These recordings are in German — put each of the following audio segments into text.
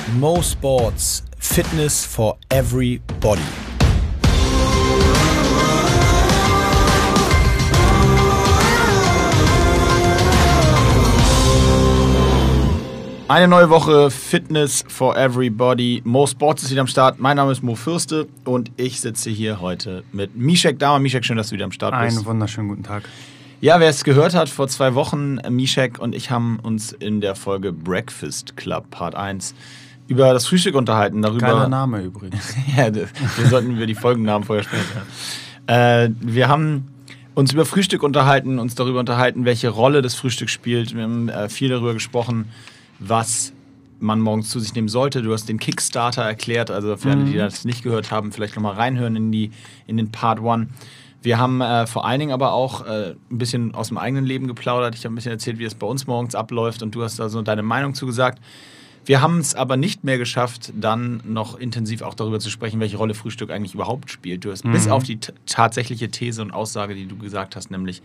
Mo Sports, Fitness for everybody. Eine neue Woche Fitness for everybody. Mo Sports ist wieder am Start. Mein Name ist Mo Fürste und ich sitze hier heute mit Mishek Dama. Mishek, schön, dass du wieder am Start bist. Einen wunderschönen guten Tag. Ja, wer es gehört hat, vor 2 Wochen, Mishek und ich haben uns in der Folge Breakfast Club Part 1 über das Frühstück unterhalten. Geiler Name übrigens. Ja, wir sollten über die Folgennamen vorher sprechen. Wir haben uns über Frühstück unterhalten, uns darüber unterhalten, welche Rolle das Frühstück spielt. Wir haben viel darüber gesprochen, was man morgens zu sich nehmen sollte. Du hast den Kickstarter erklärt, also für alle, die das nicht gehört haben, vielleicht nochmal reinhören in den Part 1. Wir haben vor allen Dingen aber auch ein bisschen aus dem eigenen Leben geplaudert. Ich habe ein bisschen erzählt, wie es bei uns morgens abläuft und du hast da so deine Meinung zugesagt. Wir haben es aber nicht mehr geschafft, dann noch intensiv auch darüber zu sprechen, welche Rolle Frühstück eigentlich überhaupt spielt. Du hast bis auf die tatsächliche These und Aussage, die du gesagt hast, nämlich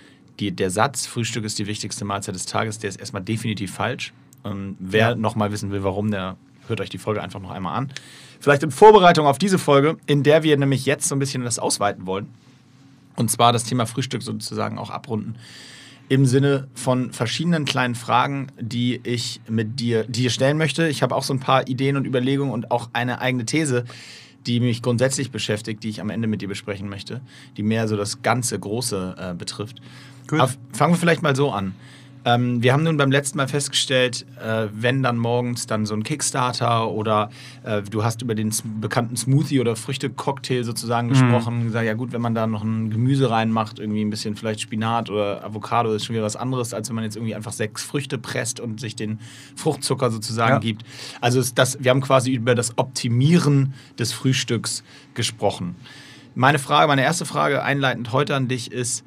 der Satz, Frühstück ist die wichtigste Mahlzeit des Tages, der ist erstmal definitiv falsch. Wer nochmal wissen will, warum, der hört euch die Folge einfach noch einmal an. Vielleicht in Vorbereitung auf diese Folge, in der wir nämlich jetzt so ein bisschen das ausweiten wollen. Und zwar das Thema Frühstück sozusagen auch abrunden. Im Sinne von verschiedenen kleinen Fragen, die ich mit dir stellen möchte. Ich habe auch so ein paar Ideen und Überlegungen und auch eine eigene These, die mich grundsätzlich beschäftigt, die ich am Ende mit dir besprechen möchte, die mehr so das ganze Große betrifft. Aber fangen wir vielleicht mal so an. Wir haben nun beim letzten Mal festgestellt, wenn dann morgens dann so ein Kickstarter oder du hast über den bekannten Smoothie oder Früchte-Cocktail sozusagen gesprochen, gesagt, ja gut, wenn man da noch ein Gemüse reinmacht, irgendwie ein bisschen vielleicht Spinat oder Avocado, ist schon wieder was anderes, als wenn man jetzt irgendwie einfach 6 Früchte presst und sich den Fruchtzucker sozusagen gibt. Also wir haben quasi über das Optimieren des Frühstücks gesprochen. Meine erste Frage einleitend heute an dich ist,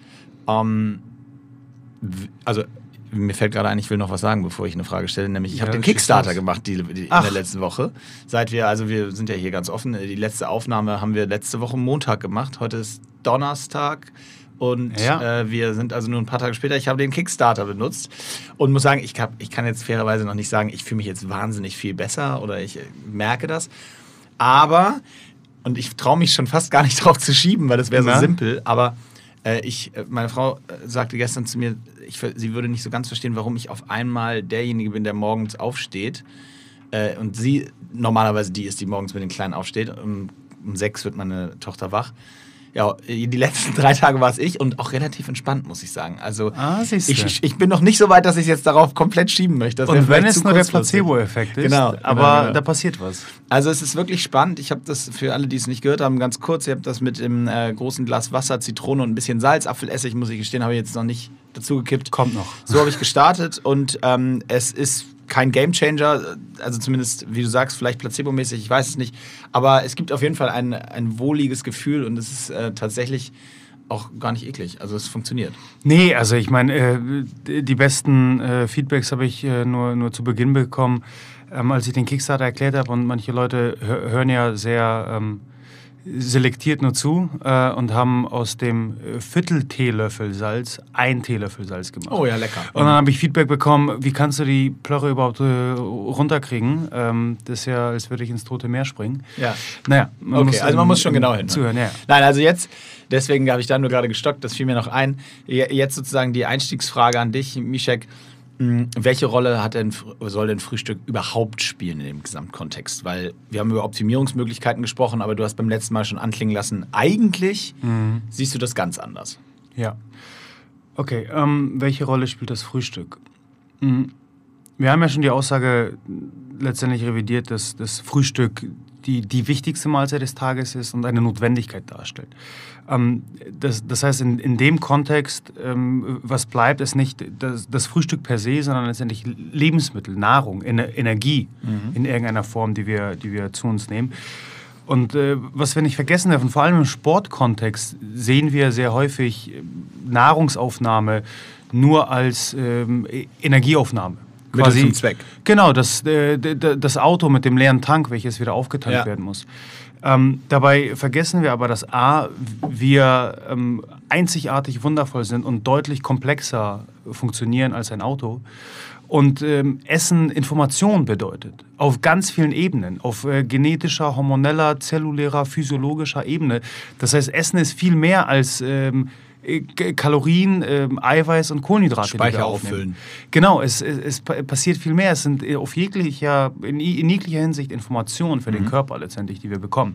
mir fällt gerade ein, ich will noch was sagen, bevor ich eine Frage stelle, nämlich ich habe den Kickstarter gemacht in der letzten Woche. Wir sind ja hier ganz offen, die letzte Aufnahme haben wir letzte Woche Montag gemacht, heute ist Donnerstag und wir sind also nur ein paar Tage später. Ich habe den Kickstarter benutzt und muss sagen, ich kann jetzt fairerweise noch nicht sagen, ich fühle mich jetzt wahnsinnig viel besser oder ich merke das, aber, und ich traue mich schon fast gar nicht drauf zu schieben, weil das wäre so simpel, aber meine Frau sagte gestern zu mir, sie würde nicht so ganz verstehen, warum ich auf einmal derjenige bin, der morgens aufsteht. Und sie, normalerweise die ist, die morgens mit den Kleinen aufsteht. Um 6 wird meine Tochter wach. Ja, die letzten 3 Tage war es ich und auch relativ entspannt, muss ich sagen. Also ich bin noch nicht so weit, dass ich es jetzt darauf komplett schieben möchte. Und wenn es nur der Placebo-Effekt ist, aber da passiert was. Also es ist wirklich spannend. Ich habe das für alle, die es nicht gehört haben, ganz kurz. Ich habe das mit dem großen Glas Wasser, Zitrone und ein bisschen Salz, Apfelessig, muss ich gestehen, habe ich jetzt noch nicht dazu gekippt. Kommt noch. So habe ich gestartet und es ist kein Gamechanger, also zumindest, wie du sagst, vielleicht placebomäßig, ich weiß es nicht. Aber es gibt auf jeden Fall ein wohliges Gefühl und es ist tatsächlich auch gar nicht eklig. Also es funktioniert. Nee, also ich meine, die besten Feedbacks habe ich nur zu Beginn bekommen, als ich den Kickstarter erklärt habe und manche Leute hören ja sehr selektiert nur zu und haben aus dem Viertel-Teelöffel Salz 1 Teelöffel Salz gemacht. Oh ja, lecker. Und dann habe ich Feedback bekommen, wie kannst du die Plörre überhaupt runterkriegen? Das ist ja, als würde ich ins Tote Meer springen. Ja. Naja, man muss schon genau hin. Zuhören, ja. Nein, also jetzt, deswegen habe ich da nur gerade gestockt, das fiel mir noch ein. Jetzt sozusagen die Einstiegsfrage an dich, Mishek. Welche Rolle soll denn Frühstück überhaupt spielen in dem Gesamtkontext? Weil wir haben über Optimierungsmöglichkeiten gesprochen, aber du hast beim letzten Mal schon anklingen lassen, eigentlich siehst du das ganz anders. Ja. Okay, welche Rolle spielt das Frühstück? Wir haben ja schon die Aussage letztendlich revidiert, dass das Frühstück die wichtigste Mahlzeit des Tages ist und eine Notwendigkeit darstellt. Das heißt, in dem Kontext, was bleibt, ist nicht das Frühstück per se, sondern letztendlich Lebensmittel, Nahrung, Energie in irgendeiner Form, die wir zu uns nehmen. Und was wir nicht vergessen dürfen, vor allem im Sportkontext sehen wir sehr häufig Nahrungsaufnahme nur als Energieaufnahme. Mittel zum Zweck. Genau, das Auto mit dem leeren Tank, welches wieder aufgetankt werden muss. Dabei vergessen wir aber, dass wir einzigartig wundervoll sind und deutlich komplexer funktionieren als ein Auto. und Essen Information bedeutet. Auf ganz vielen Ebenen. Auf genetischer, hormoneller, zellulärer, physiologischer Ebene. Das heißt, Essen ist viel mehr als Kalorien, Eiweiß und Kohlenhydrate. Speicher auffüllen. Genau, es passiert viel mehr. Es sind in jeglicher Hinsicht Informationen für den Körper letztendlich, die wir bekommen.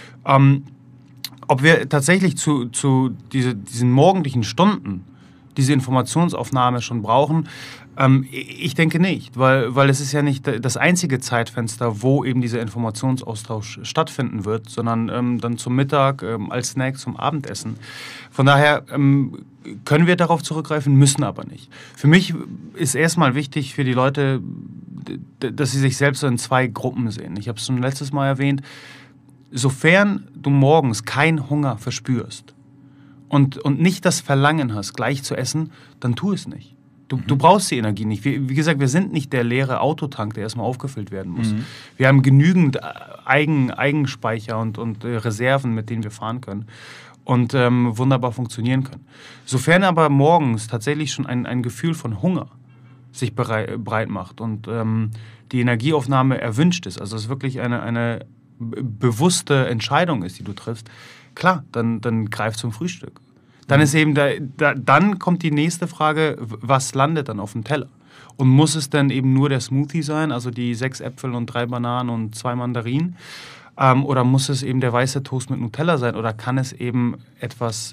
Ob wir tatsächlich zu diesen morgendlichen Stunden diese Informationsaufnahme schon brauchen, ich denke nicht, weil es ist ja nicht das einzige Zeitfenster, wo eben dieser Informationsaustausch stattfinden wird, sondern dann zum Mittag, als Snack, zum Abendessen. Von daher können wir darauf zurückgreifen, müssen aber nicht. Für mich ist erstmal wichtig für die Leute, dass sie sich selbst in 2 Gruppen sehen. Ich habe es schon letztes Mal erwähnt, sofern du morgens keinen Hunger verspürst und nicht das Verlangen hast, gleich zu essen, dann tu es nicht. Du brauchst die Energie nicht. Wie gesagt, wir sind nicht der leere Autotank, der erstmal aufgefüllt werden muss. Wir haben genügend Eigenspeicher und Reserven, mit denen wir fahren können und wunderbar funktionieren können. Sofern aber morgens tatsächlich schon ein Gefühl von Hunger sich breit macht und die Energieaufnahme erwünscht ist, also es wirklich eine bewusste Entscheidung ist, die du triffst, klar, dann greif zum Frühstück. Dann ist eben dann kommt die nächste Frage, was landet dann auf dem Teller? Und muss es dann eben nur der Smoothie sein, also die 6 Äpfel und 3 Bananen und 2 Mandarinen? Oder muss es eben der weiße Toast mit Nutella sein? Oder kann es eben etwas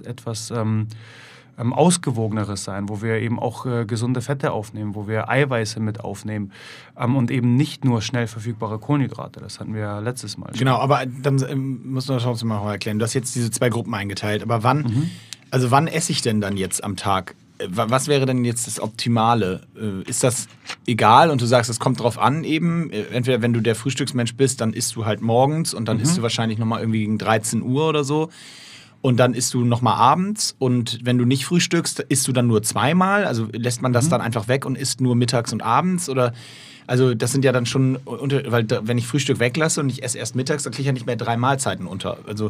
Ausgewogeneres sein, wo wir eben auch gesunde Fette aufnehmen, wo wir Eiweiße mit aufnehmen und eben nicht nur schnell verfügbare Kohlenhydrate. Das hatten wir ja letztes Mal schon. Genau, aber dann musst du das trotzdem mal erklären. Du hast jetzt diese 2 Gruppen eingeteilt, aber wann esse ich denn dann jetzt am Tag? Was wäre denn jetzt das Optimale? Ist das egal und du sagst, es kommt drauf an eben? Entweder wenn du der Frühstücksmensch bist, dann isst du halt morgens und dann isst du wahrscheinlich nochmal irgendwie gegen 13 Uhr oder so. Und dann isst du nochmal abends und wenn du nicht frühstückst, isst du dann nur 2-mal? Also lässt man das dann einfach weg und isst nur mittags und abends? Oder, also das sind ja dann schon, weil wenn ich Frühstück weglasse und ich esse erst mittags, dann kriege ich ja nicht mehr 3 Mahlzeiten unter. Also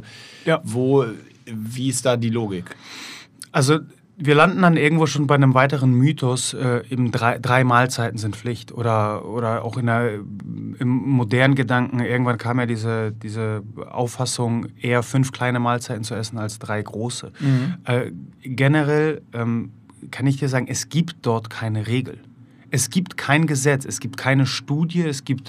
wie ist da die Logik? Also wir landen dann irgendwo schon bei einem weiteren Mythos, eben 3 Mahlzeiten sind Pflicht oder auch im modernen Gedanken, irgendwann kam ja diese Auffassung, eher 5 kleine Mahlzeiten zu essen als 3 große. Generell kann ich dir sagen, es gibt dort keine Regel. Es gibt kein Gesetz, es gibt keine Studie, es gibt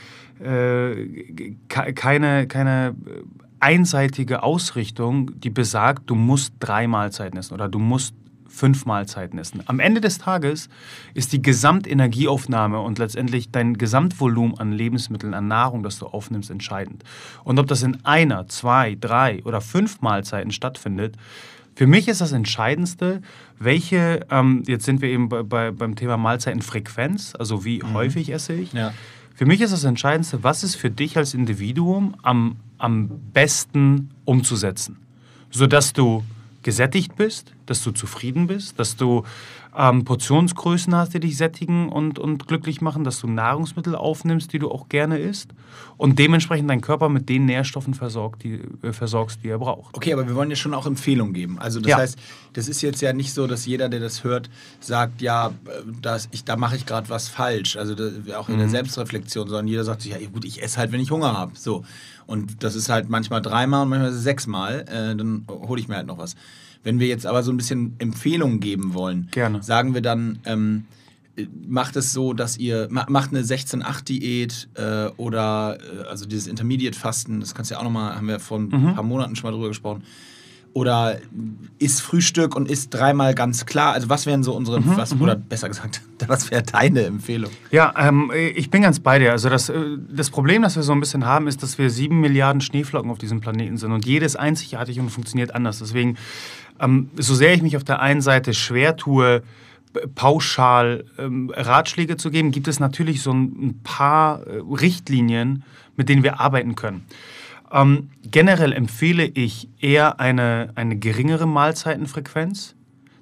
keine einseitige Ausrichtung, die besagt, du musst 3 Mahlzeiten essen oder du musst 5 Mahlzeiten essen. Am Ende des Tages ist die Gesamtenergieaufnahme und letztendlich dein Gesamtvolumen an Lebensmitteln, an Nahrung, das du aufnimmst, entscheidend. Und ob das in 1, 2, 3 oder 5 Mahlzeiten stattfindet, für mich ist das Entscheidendste, welche, jetzt sind wir eben beim Thema Mahlzeitenfrequenz, also wie häufig esse ich. Ja. Für mich ist das Entscheidendste, was ist für dich als Individuum am besten umzusetzen, sodass du gesättigt bist, dass du zufrieden bist, dass du Portionsgrößen hast, die dich sättigen und glücklich machen, dass du Nahrungsmittel aufnimmst, die du auch gerne isst und dementsprechend deinen Körper mit den Nährstoffen versorgst, die er braucht. Okay, aber wir wollen ja schon auch Empfehlungen geben. Also das heißt, das ist jetzt ja nicht so, dass jeder, der das hört, sagt, ja, da mache ich gerade was falsch. Also auch in der Selbstreflexion, sondern jeder sagt sich, ja gut, ich esse halt, wenn ich Hunger habe. So. Und das ist halt manchmal 3-mal und manchmal 6-mal. Dann hole ich mir halt noch was. Wenn wir jetzt aber so ein bisschen Empfehlungen geben wollen, gerne, sagen wir dann, macht es so, dass ihr macht eine 16-8-Diät oder also dieses Intermediate-Fasten, das kannst du ja auch nochmal, haben wir vor ein paar Monaten schon mal drüber gesprochen. Oder isst Frühstück und isst 3-mal ganz klar. Also was wären so unsere, oder besser gesagt, was wäre deine Empfehlung? Ja, ich bin ganz bei dir. Also das Problem, das wir so ein bisschen haben, ist, dass wir 7 Milliarden Schneeflocken auf diesem Planeten sind und jedes einzigartig und funktioniert anders. Deswegen, so sehr ich mich auf der einen Seite schwer tue, pauschal Ratschläge zu geben, gibt es natürlich so ein paar Richtlinien, mit denen wir arbeiten können. Generell empfehle ich eher eine geringere Mahlzeitenfrequenz.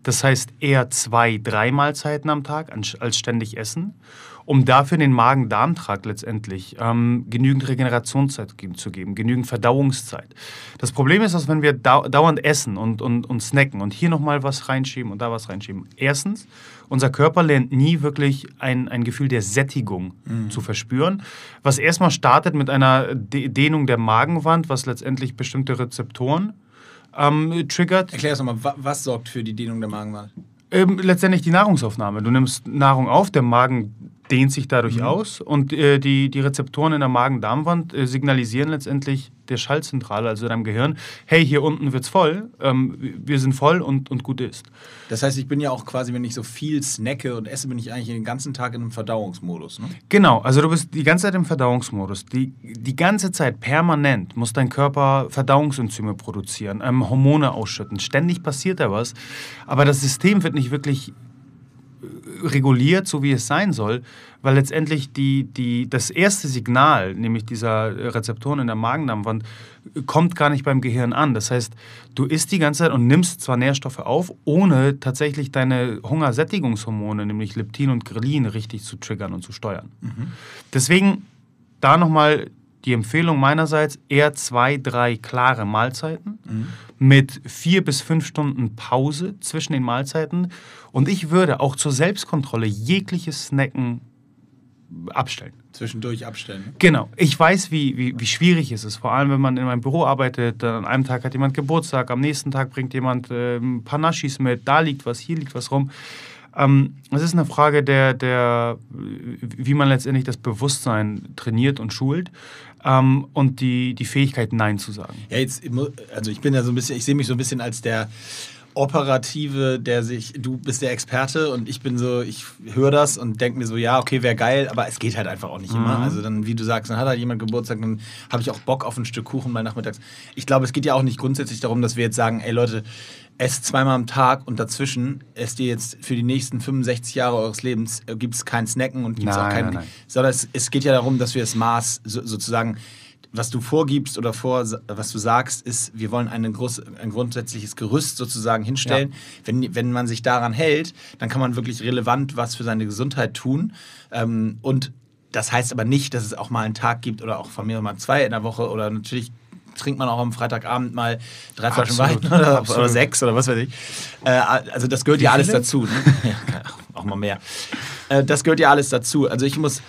Das heißt eher 2, 3 Mahlzeiten am Tag als ständig essen, um dafür den Magen-Darm-Trakt letztendlich genügend Regenerationszeit zu geben, genügend Verdauungszeit. Das Problem ist, dass wenn wir dauernd essen und snacken und hier nochmal was reinschieben und da was reinschieben, erstens, unser Körper lernt nie wirklich ein Gefühl der Sättigung zu verspüren, was erstmal startet mit einer Dehnung der Magenwand, was letztendlich bestimmte Rezeptoren triggert. Erklär das nochmal, was sorgt für die Dehnung der Magenwand? Letztendlich die Nahrungsaufnahme. Du nimmst Nahrung auf, der Magen dehnt sich dadurch aus und die Rezeptoren in der Magen-Darm-Wand signalisieren letztendlich der Schaltzentrale, also deinem Gehirn, hey, hier unten wird's voll, wir sind voll und gut ist. Das heißt, ich bin ja auch quasi, wenn ich so viel snacke und esse, bin ich eigentlich den ganzen Tag in einem Verdauungsmodus, ne? Genau, also du bist die ganze Zeit im Verdauungsmodus. Die ganze Zeit permanent muss dein Körper Verdauungsenzyme produzieren, Hormone ausschütten. Ständig passiert da was, aber das System wird nicht wirklich reguliert, so wie es sein soll, weil letztendlich das erste Signal, nämlich dieser Rezeptoren in der Magen-Darm-Wand, kommt gar nicht beim Gehirn an. Das heißt, du isst die ganze Zeit und nimmst zwar Nährstoffe auf, ohne tatsächlich deine Hungersättigungshormone, nämlich Leptin und Grelin, richtig zu triggern und zu steuern. Deswegen da nochmal die Empfehlung meinerseits, eher 2, 3 klare Mahlzeiten mit 4 bis 5 Stunden Pause zwischen den Mahlzeiten. Und ich würde auch zur Selbstkontrolle jegliches Snacken abstellen. Zwischendurch abstellen. Ne? Genau. Ich weiß, wie schwierig es ist. Vor allem, wenn man in meinem Büro arbeitet. An einem Tag hat jemand Geburtstag, am nächsten Tag bringt jemand ein paar Naschis mit. Da liegt was, hier liegt was rum. Es ist eine Frage wie man letztendlich das Bewusstsein trainiert und schult und die Fähigkeit, Nein zu sagen. Ja, also ich bin ja so ein bisschen, ich sehe mich so ein bisschen als der Operative, du bist der Experte und ich bin so, ich höre das und denke mir so, ja, okay, wäre geil, aber es geht halt einfach auch nicht immer. Also dann, wie du sagst, dann hat halt jemand Geburtstag, dann habe ich auch Bock auf ein Stück Kuchen mal nachmittags. Ich glaube, es geht ja auch nicht grundsätzlich darum, dass wir jetzt sagen, ey Leute, esst 2-mal am Tag und dazwischen esst ihr jetzt für die nächsten 65 Jahre eures Lebens, gibt es kein Snacken und gibt es auch kein... Nein. Sondern es geht ja darum, dass wir das Maß sozusagen, was du vorgibst oder was du sagst, ist, wir wollen ein grundsätzliches Gerüst sozusagen hinstellen. Ja. Wenn man sich daran hält, dann kann man wirklich relevant was für seine Gesundheit tun. Und das heißt aber nicht, dass es auch mal einen Tag gibt oder auch von mir mal 2 in der Woche oder natürlich trinkt man auch am Freitagabend mal 3 Flaschen Wein oder 6 oder was weiß ich. Also das gehört ja alles dazu. Ne? Ja, auch mal mehr. Das gehört ja alles dazu. Also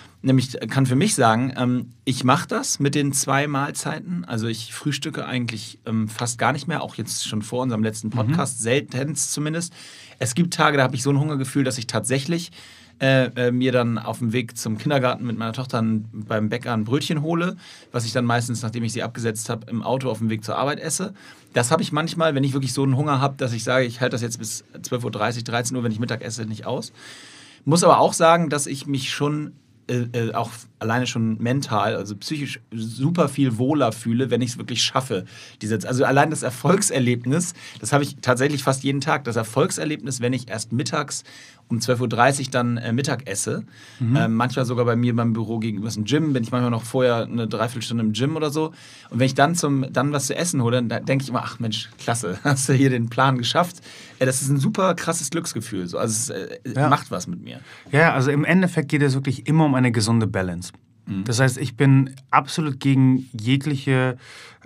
kann für mich sagen, ich mache das mit den 2 Mahlzeiten. Also ich frühstücke eigentlich fast gar nicht mehr, auch jetzt schon vor unserem letzten Podcast, seltenst zumindest. Es gibt Tage, da habe ich so ein Hungergefühl, dass ich tatsächlich mir dann auf dem Weg zum Kindergarten mit meiner Tochter beim Bäcker ein Brötchen hole, was ich dann meistens, nachdem ich sie abgesetzt habe, im Auto auf dem Weg zur Arbeit esse. Das habe ich manchmal, wenn ich wirklich so einen Hunger habe, dass ich sage, ich halte das jetzt bis 12:30 Uhr, 13 Uhr, wenn ich Mittag esse, nicht aus. Muss aber auch sagen, dass ich mich schon auch alleine schon mental, also psychisch super viel wohler fühle, wenn ich es wirklich schaffe. Also allein das Erfolgserlebnis, das habe ich tatsächlich fast jeden Tag, das Erfolgserlebnis, wenn ich erst mittags um 12:30 Uhr dann Mittag esse. Manchmal sogar bei mir beim Büro gegenüber ist ein Gym, bin ich manchmal noch vorher eine Dreiviertelstunde im Gym oder so. Und wenn ich dann was zu essen hole, dann denke ich immer, ach Mensch, klasse, hast du hier den Plan geschafft. Das ist ein super krasses Glücksgefühl. So. Also es macht was mit mir. Ja, also im Endeffekt geht es wirklich immer um eine gesunde Balance. Das heißt, ich bin absolut gegen jegliche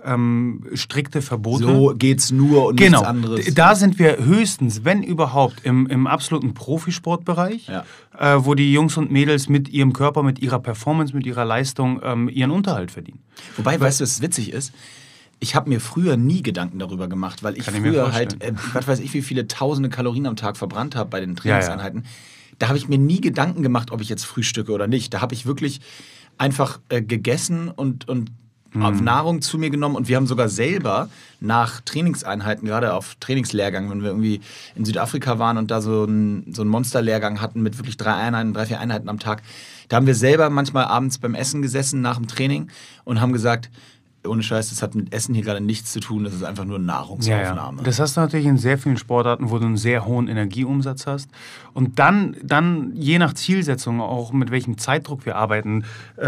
strikte Verbote. So geht's nur und nichts anderes. Da sind wir höchstens, wenn überhaupt, im absoluten Profisportbereich, wo die Jungs und Mädels mit ihrem Körper, mit ihrer Performance, mit ihrer Leistung ihren Unterhalt verdienen. Wobei, weißt du, was witzig ist? Ich habe mir früher nie Gedanken darüber gemacht, weil ich früher halt, was weiß ich, wie viele tausende Kalorien am Tag verbrannt habe bei den Trainingseinheiten. Da habe ich mir nie Gedanken gemacht, ob ich jetzt frühstücke oder nicht. Da habe ich wirklich einfach gegessen und auf Nahrung zu mir genommen. Und wir haben sogar selber nach Trainingseinheiten, gerade auf Trainingslehrgang, wenn wir irgendwie in Südafrika waren und da so einen Monsterlehrgang hatten mit wirklich 3, 4 Einheiten am Tag, da haben wir selber manchmal abends beim Essen gesessen nach dem Training und haben gesagt, ohne Scheiß, das hat mit Essen hier gerade nichts zu tun, das ist einfach nur Nahrungsaufnahme. Ja. Das hast du natürlich in sehr vielen Sportarten, wo du einen sehr hohen Energieumsatz hast. Und dann je nach Zielsetzung, auch mit welchem Zeitdruck wir arbeiten,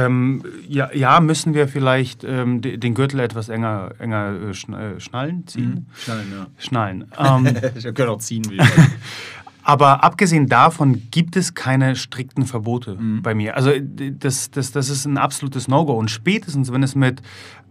müssen wir vielleicht den Gürtel etwas enger schnallen, ziehen? Schnallen. Wir können auch ziehen, wie Aber abgesehen davon gibt es keine strikten Verbote bei mir. Also das ist ein absolutes No-Go. Und spätestens, wenn es mit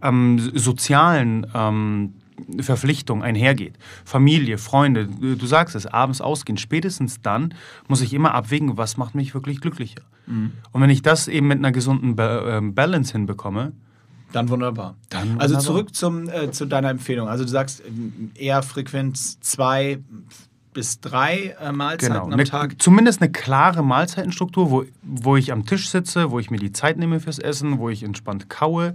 sozialen Verpflichtungen einhergeht, Familie, Freunde, du sagst es, abends ausgehen, spätestens dann muss ich immer abwägen, was macht mich wirklich glücklicher. Und wenn ich das eben mit einer gesunden Balance hinbekomme, dann wunderbar. Also zurück zu deiner Empfehlung. Also du sagst eher Frequenz 2 bis 3 Mahlzeiten am Tag. Zumindest eine klare Mahlzeitenstruktur, wo ich am Tisch sitze, wo ich mir die Zeit nehme fürs Essen, wo ich entspannt kaue,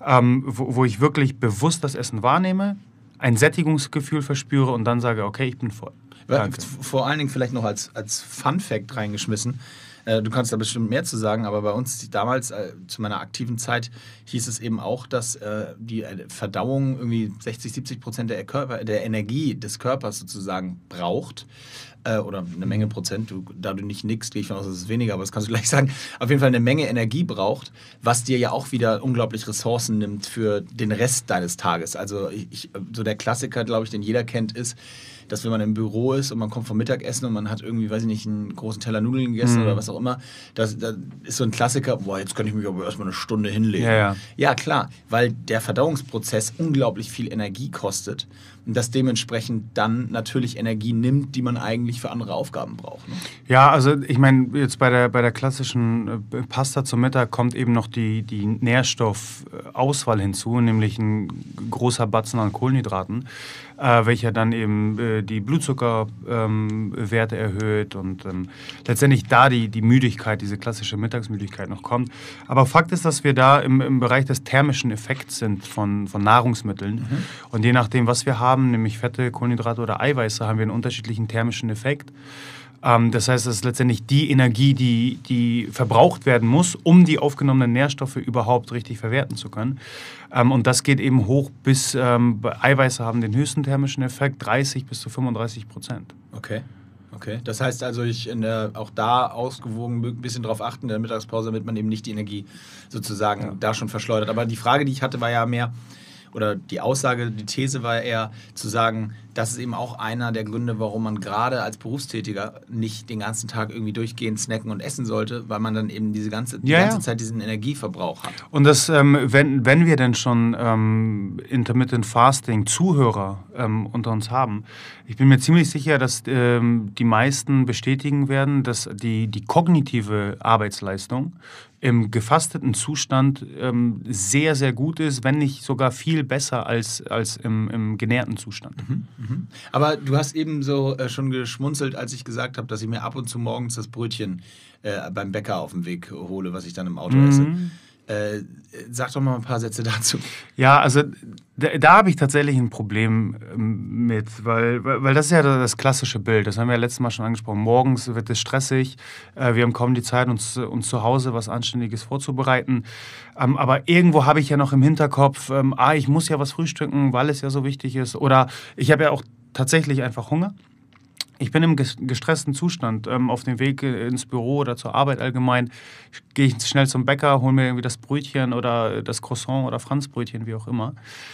wo ich wirklich bewusst das Essen wahrnehme, ein Sättigungsgefühl verspüre und dann sage, okay, ich bin voll. Danke. Vor allen Dingen vielleicht noch als Fun-Fact reingeschmissen. Du kannst da bestimmt mehr zu sagen, aber bei uns damals, zu meiner aktiven Zeit, hieß es eben auch, dass die Verdauung irgendwie 60-70% der Energie des Körpers sozusagen braucht. Oder eine Menge Prozent. Da du nicht nickst, gehe ich von aus, dass es weniger, aber das kannst du gleich sagen. Auf jeden Fall eine Menge Energie braucht, was dir ja auch wieder unglaublich Ressourcen nimmt für den Rest deines Tages. Also so der Klassiker, glaube ich, den jeder kennt, ist, dass wenn man im Büro ist und man kommt vom Mittagessen und man hat irgendwie, weiß ich nicht, einen großen Teller Nudeln gegessen oder was auch immer, das ist so ein Klassiker, boah, jetzt kann ich mich aber erstmal eine Stunde hinlegen. Ja, klar, weil der Verdauungsprozess unglaublich viel Energie kostet und das dementsprechend dann natürlich Energie nimmt, die man eigentlich für andere Aufgaben braucht. Ne? Ja, also ich meine, jetzt bei der klassischen Pasta zum Mittag kommt eben noch die Nährstoffauswahl hinzu, nämlich ein großer Batzen an Kohlenhydraten, welcher dann eben die Blutzuckerwerte erhöht und letztendlich da die Müdigkeit, diese klassische Mittagsmüdigkeit noch kommt. Aber Fakt ist, dass wir da im Bereich des thermischen Effekts sind von Nahrungsmitteln. Und je nachdem, was wir haben, nämlich Fette, Kohlenhydrate oder Eiweiße, haben wir einen unterschiedlichen thermischen Effekt. Das heißt, das ist letztendlich die Energie, die verbraucht werden muss, um die aufgenommenen Nährstoffe überhaupt richtig verwerten zu können. Und das geht eben hoch bis, Eiweiße haben den höchsten thermischen Effekt, 30 bis zu 35%. Okay. Das heißt also, auch da ausgewogen ein bisschen drauf achten in der Mittagspause, damit man eben nicht die Energie sozusagen da schon verschleudert. Aber die Frage, die ich hatte, war ja mehr, oder die Aussage, die These war eher zu sagen, das ist eben auch einer der Gründe, warum man gerade als Berufstätiger nicht den ganzen Tag irgendwie durchgehend snacken und essen sollte, weil man dann eben die ganze Zeit diesen Energieverbrauch hat. Und das, wenn wir denn schon Intermittent Fasting Zuhörer unter uns haben, ich bin mir ziemlich sicher, dass die meisten bestätigen werden, dass die kognitive Arbeitsleistung im gefasteten Zustand sehr, sehr gut ist, wenn nicht sogar viel besser als im genährten Zustand. Aber du hast eben so schon geschmunzelt, als ich gesagt habe, dass ich mir ab und zu morgens das Brötchen beim Bäcker auf dem Weg hole, was ich dann im Auto esse. Sag doch mal ein paar Sätze dazu. Ja, also da habe ich tatsächlich ein Problem mit, weil das ist ja das klassische Bild, das haben wir ja letztes Mal schon angesprochen. Morgens wird es stressig, wir haben kaum die Zeit, uns zu Hause was Anständiges vorzubereiten. Aber irgendwo habe ich ja noch im Hinterkopf, ich muss ja was frühstücken, weil es ja so wichtig ist. Oder ich habe ja auch tatsächlich einfach Hunger. Ich bin im gestressten Zustand, auf dem Weg ins Büro oder zur Arbeit allgemein. Gehe ich schnell zum Bäcker, hole mir irgendwie das Brötchen oder das Croissant oder Franzbrötchen, wie auch immer.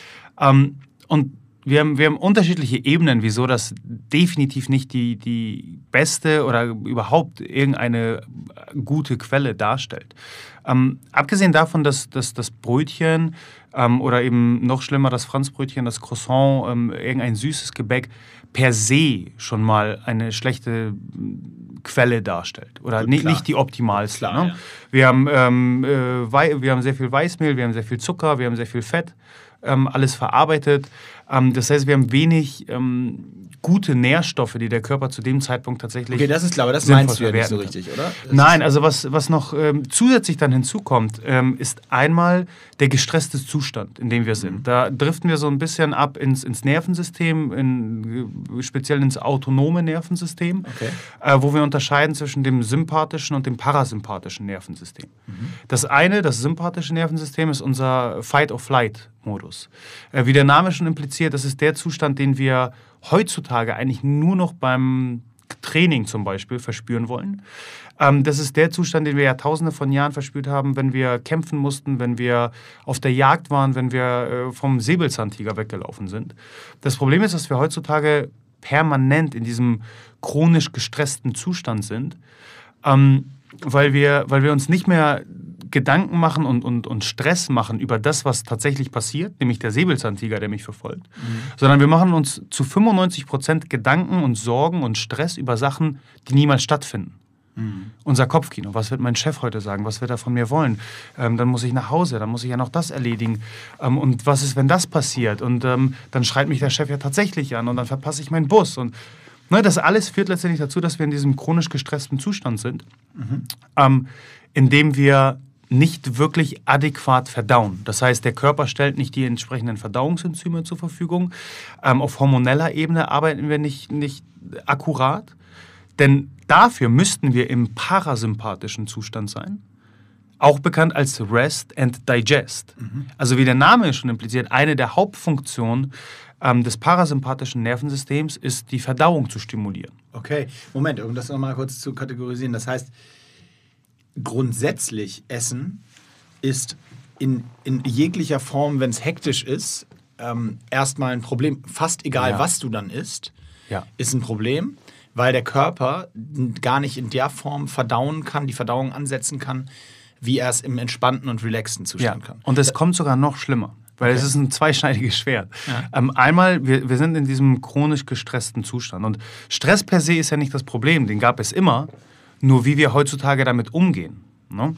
Und wir haben unterschiedliche Ebenen, wieso das definitiv nicht die beste oder überhaupt irgendeine gute Quelle darstellt. Abgesehen davon, dass das Brötchen oder eben noch schlimmer das Franzbrötchen, das Croissant, irgendein süßes Gebäck per se schon mal eine schlechte Quelle darstellt oder nicht die optimalste. Klar, ne? Ja. Wir haben sehr viel Weißmehl, wir haben sehr viel Zucker, wir haben sehr viel Fett, alles verarbeitet. Das heißt, wir haben wenig gute Nährstoffe, die der Körper zu dem Zeitpunkt tatsächlich. Okay, das ist klar, aber das meinst du ja nicht so richtig, oder? Nein, also was noch zusätzlich dann hinzukommt, ist einmal der gestresste Zustand, in dem wir sind. Da driften wir so ein bisschen ab ins Nervensystem, speziell ins autonome Nervensystem, wo wir unterscheiden zwischen dem sympathischen und dem parasympathischen Nervensystem. Das sympathische Nervensystem, ist unser Fight-or-Flight-Modus. Wie der Name schon impliziert, das ist der Zustand, den wir heutzutage eigentlich nur noch beim Training zum Beispiel verspüren wollen. Das ist der Zustand, den wir Jahrtausende von Jahren verspürt haben, wenn wir kämpfen mussten, wenn wir auf der Jagd waren, wenn wir vom Säbelzahntiger weggelaufen sind. Das Problem ist, dass wir heutzutage permanent in diesem chronisch gestressten Zustand sind, weil wir uns nicht mehr Gedanken machen und Stress machen über das, was tatsächlich passiert, nämlich der Säbelzahntiger, der mich verfolgt, sondern wir machen uns zu 95% Gedanken und Sorgen und Stress über Sachen, die niemals stattfinden. Unser Kopfkino, was wird mein Chef heute sagen, was wird er von mir wollen? Dann muss ich nach Hause, dann muss ich ja noch das erledigen. Und was ist, wenn das passiert? Und dann schreit mich der Chef ja tatsächlich an und dann verpasse ich meinen Bus. Und das alles führt letztendlich dazu, dass wir in diesem chronisch gestressten Zustand sind, in dem wir nicht wirklich adäquat verdauen. Das heißt, der Körper stellt nicht die entsprechenden Verdauungsenzyme zur Verfügung. Auf hormoneller Ebene arbeiten wir nicht akkurat, denn dafür müssten wir im parasympathischen Zustand sein, auch bekannt als Rest and Digest. Also wie der Name schon impliziert, eine der Hauptfunktionen des parasympathischen Nervensystems ist, die Verdauung zu stimulieren. Okay, Moment, um das nochmal kurz zu kategorisieren. Das heißt, grundsätzlich Essen ist in jeglicher Form, wenn es hektisch ist, erstmal ein Problem. Fast egal, was du dann isst, ist ein Problem, weil der Körper gar nicht in der Form verdauen kann, die Verdauung ansetzen kann, wie er es im entspannten und relaxten Zustand kann. Und es kommt sogar noch schlimmer. Weil es ist ein zweischneidiges Schwert. Einmal, wir sind in diesem chronisch gestressten Zustand. Und Stress per se ist ja nicht das Problem, den gab es immer. Nur wie wir heutzutage damit umgehen. Ne?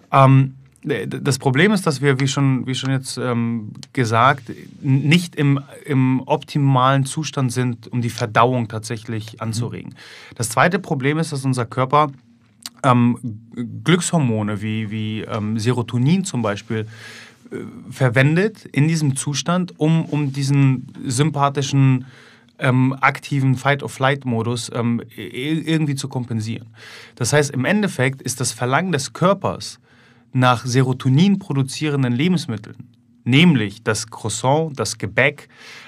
Das Problem ist, dass wir, wie schon jetzt gesagt, nicht im optimalen Zustand sind, um die Verdauung tatsächlich anzuregen. Das zweite Problem ist, dass unser Körper Glückshormone wie Serotonin zum Beispiel verwendet in diesem Zustand, um diesen sympathischen aktiven Fight-or-Flight-Modus irgendwie zu kompensieren. Das heißt, im Endeffekt ist das Verlangen des Körpers nach Serotonin produzierenden Lebensmitteln, nämlich das Croissant, das Gebäck,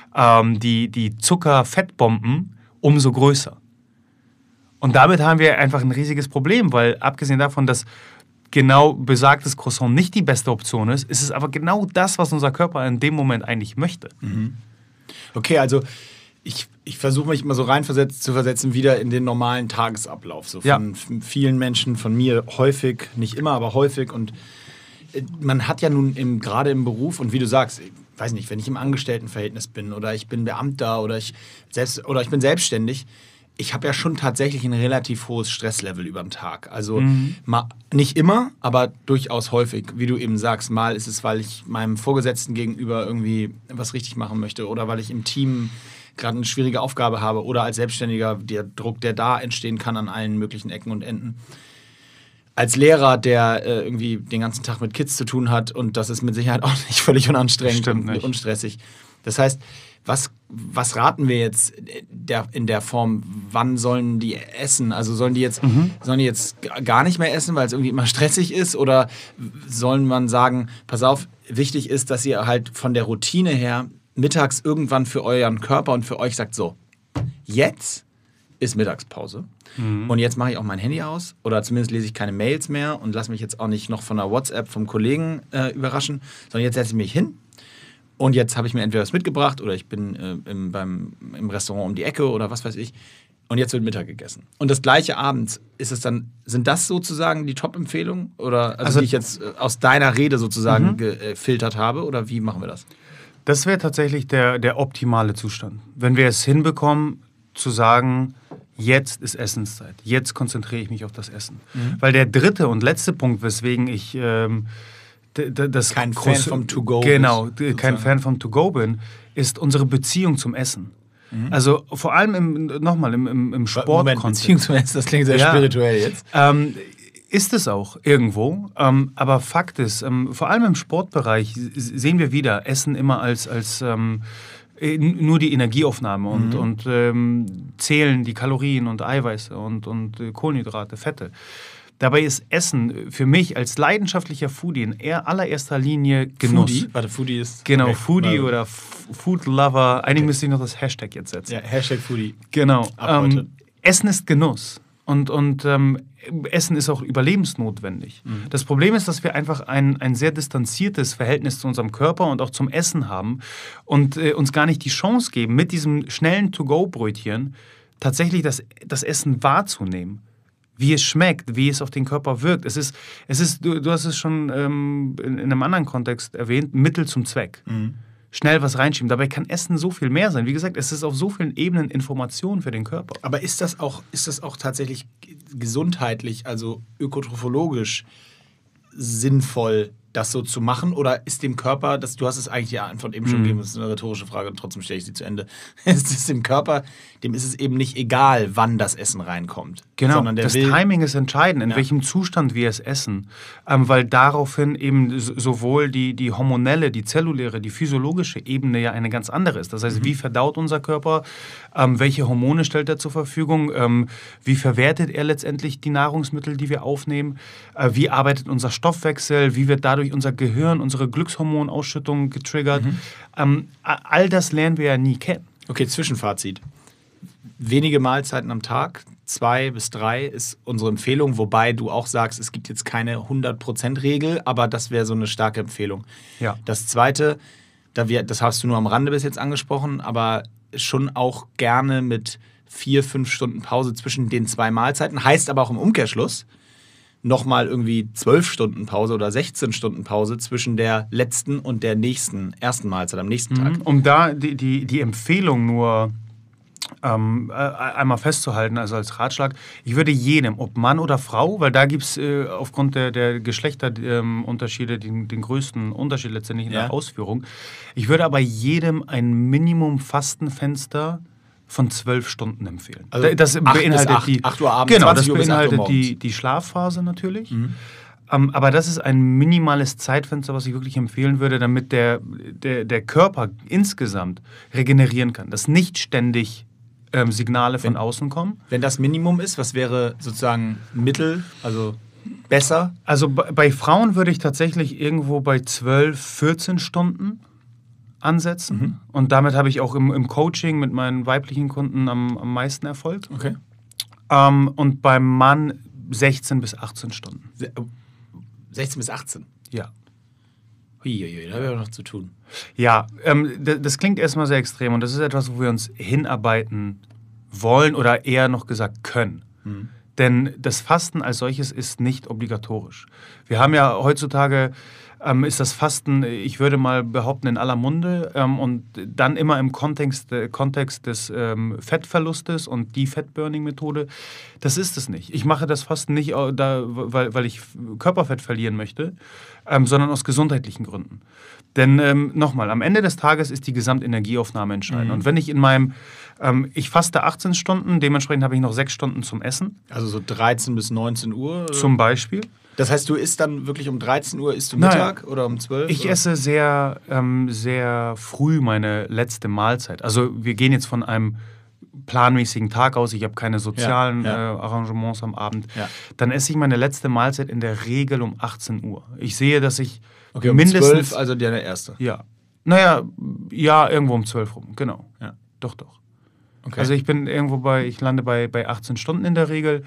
die Zucker-Fettbomben, umso größer. Und damit haben wir einfach ein riesiges Problem, weil abgesehen davon, dass genau besagtes Croissant nicht die beste Option ist, ist es aber genau das, was unser Körper in dem Moment eigentlich möchte. Okay, also ich versuche mich immer so zu versetzen wieder in den normalen Tagesablauf. So von vielen Menschen, von mir häufig, nicht immer, aber häufig. Und man hat ja nun gerade im Beruf, und wie du sagst, ich weiß nicht, wenn ich im Angestelltenverhältnis bin oder ich bin Beamter oder ich bin selbstständig, ich habe ja schon tatsächlich ein relativ hohes Stresslevel über den Tag. Also nicht immer, aber durchaus häufig. Wie du eben sagst, mal ist es, weil ich meinem Vorgesetzten gegenüber irgendwie was richtig machen möchte oder weil ich im Team gerade eine schwierige Aufgabe habe oder als Selbstständiger der Druck, der da entstehen kann an allen möglichen Ecken und Enden. Als Lehrer, der irgendwie den ganzen Tag mit Kids zu tun hat, und das ist mit Sicherheit auch nicht völlig unanstrengend und unstressig. Das heißt, was raten wir jetzt in der Form, wann sollen die essen? Also sollen die jetzt gar nicht mehr essen, weil es irgendwie immer stressig ist? Oder soll man sagen, pass auf, wichtig ist, dass ihr halt von der Routine her mittags irgendwann für euren Körper und für euch sagt, so, jetzt ist Mittagspause und jetzt mache ich auch mein Handy aus oder zumindest lese ich keine Mails mehr und lasse mich jetzt auch nicht noch von einer WhatsApp vom Kollegen überraschen, sondern jetzt setze ich mich hin und jetzt habe ich mir entweder was mitgebracht oder ich bin im Restaurant um die Ecke oder was weiß ich und jetzt wird Mittag gegessen. Und das gleiche abends, sind das sozusagen die Top-Empfehlungen oder also die ich jetzt aus deiner Rede sozusagen gefiltert habe oder wie machen wir das? Das wäre tatsächlich der optimale Zustand. Wenn wir es hinbekommen, zu sagen, jetzt ist Essenszeit, jetzt konzentriere ich mich auf das Essen. Weil der dritte und letzte Punkt, weswegen ich kein Fan vom To-Go kein Fan vom To-Go bin, ist unsere Beziehung zum Essen. Also vor allem im Sportkontext. Beziehung zum Essen, das klingt sehr spirituell jetzt. Ist es auch irgendwo, aber Fakt ist, vor allem im Sportbereich sehen wir wieder Essen immer als nur die Energieaufnahme und zählen die Kalorien und Eiweiße und Kohlenhydrate, Fette. Dabei ist Essen für mich als leidenschaftlicher Foodie in allererster Linie Genuss. Foodie? Warte, Foodie ist... Genau, okay. Foodie oder Food Lover. Eigentlich müsste ich noch das Hashtag jetzt setzen. Ja, Hashtag Foodie. Genau. Ab heute. Essen ist Genuss. Und Essen ist auch überlebensnotwendig. Das Problem ist, dass wir einfach ein sehr distanziertes Verhältnis zu unserem Körper und auch zum Essen haben und uns gar nicht die Chance geben, mit diesem schnellen To-Go-Brötchen tatsächlich das Essen wahrzunehmen. Wie es schmeckt, wie es auf den Körper wirkt. Du hast es schon in einem anderen Kontext erwähnt, Mittel zum Zweck. Schnell was reinschieben. Dabei kann Essen so viel mehr sein. Wie gesagt, es ist auf so vielen Ebenen Information für den Körper. Aber ist das auch tatsächlich gesundheitlich, also ökotrophologisch sinnvoll, das so zu machen? Oder ist dem Körper, du hast es eigentlich die Antwort eben schon gegeben, das ist eine rhetorische Frage und trotzdem stelle ich sie zu Ende. Ist es dem Körper, dem ist es eben nicht egal, wann das Essen reinkommt. Genau, sondern das Timing ist entscheidend, in welchem Zustand wir es essen. Weil daraufhin eben sowohl die hormonelle, die zelluläre, die physiologische Ebene ja eine ganz andere ist. Das heißt, wie verdaut unser Körper, welche Hormone stellt er zur Verfügung, wie verwertet er letztendlich die Nahrungsmittel, die wir aufnehmen, wie arbeitet unser Stoffwechsel, wie wird dadurch unser Gehirn, unsere Glückshormonausschüttung getriggert. All das lernen wir ja nie kennen. Okay, Zwischenfazit. Wenige Mahlzeiten am Tag, 2 bis 3 ist unsere Empfehlung, wobei du auch sagst, es gibt jetzt keine 100%-Regel, aber das wäre so eine starke Empfehlung. Ja. Das Zweite, das hast du nur am Rande bis jetzt angesprochen, aber schon auch gerne mit 4-5 Stunden Pause zwischen den 2 Mahlzeiten, heißt aber auch im Umkehrschluss nochmal irgendwie 12 Stunden Pause oder 16 Stunden Pause zwischen der letzten und der ersten Mahlzeit am nächsten Tag. Um da die Empfehlung nur einmal festzuhalten, also als Ratschlag, ich würde jedem, ob Mann oder Frau, weil da gibt es aufgrund der Geschlechterunterschiede den größten Unterschied letztendlich in der Ausführung. Ich würde aber jedem ein Minimum-Fastenfenster von 12 Stunden empfehlen. Also das beinhaltet 8 Uhr abends, genau, 20 das Uhr bis 8 Uhr beinhaltet morgens. die Schlafphase natürlich. Aber das ist ein minimales Zeitfenster, was ich wirklich empfehlen würde, damit der Körper insgesamt regenerieren kann. Dass nicht ständig Signale von außen kommen. Wenn das Minimum ist, was wäre sozusagen Mittel, also besser? Also bei Frauen würde ich tatsächlich irgendwo bei 12, 14 Stunden ansetzen. Und damit habe ich auch im Coaching mit meinen weiblichen Kunden am meisten Erfolg. Okay. Und beim Mann 16 bis 18 Stunden. 16 bis 18? Ja. Huiuiui, da haben wir noch zu tun. Ja, das klingt erstmal sehr extrem und das ist etwas, wo wir uns hinarbeiten wollen oder eher noch gesagt können. Denn das Fasten als solches ist nicht obligatorisch. Wir haben ja heutzutage, ist das Fasten, ich würde mal behaupten, in aller Munde und dann immer im Kontext des Fettverlustes und die Fat-Burning-Methode. Das ist es nicht. Ich mache das Fasten nicht, weil ich Körperfett verlieren möchte, sondern aus gesundheitlichen Gründen. Denn nochmal, am Ende des Tages ist die Gesamtenergieaufnahme entscheidend. Und wenn ich ich faste 18 Stunden, dementsprechend habe ich noch 6 Stunden zum Essen. Also so 13 bis 19 Uhr? Oder? Zum Beispiel. Das heißt, du isst dann wirklich um 13 Uhr, isst du Mittag oder um 12? Ich esse sehr, sehr früh meine letzte Mahlzeit. Also wir gehen jetzt von einem planmäßigen Tag aus, ich habe keine sozialen Arrangements am Abend. Ja. Dann esse ich meine letzte Mahlzeit in der Regel um 18 Uhr. Ich sehe, dass ich um mindestens... 12, also der erste? Ja. Naja, ja, irgendwo um 12 rum, genau. Ja. Doch. Okay. Also ich lande bei 18 Stunden in der Regel.